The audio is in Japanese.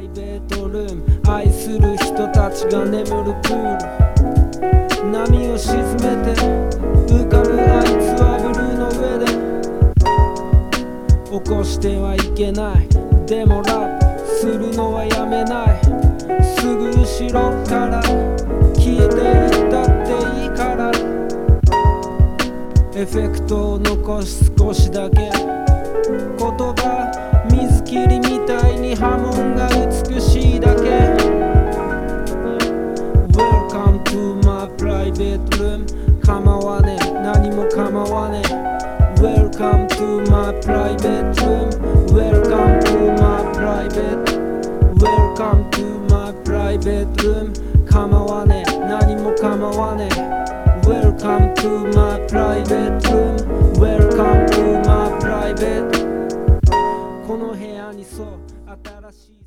イベートルーム、愛する人たちが眠るプール、波を沈めて浮かぶあいつはブルーの上で起こしてはいけない。でもラップするのはやめない。すぐ後ろから消えていったっていいから、エフェクトを残す少しだけ。言葉水切りみたいに波紋が美しいだけ。 Welcome to my private room、 構わねえ何も構わねえ。 Welcome to my private room、 Welcome to my private Welcome to my private room、 構わねえ何も構わねえ。 Welcome to my private room、 Welcome to my private、 この部屋にそう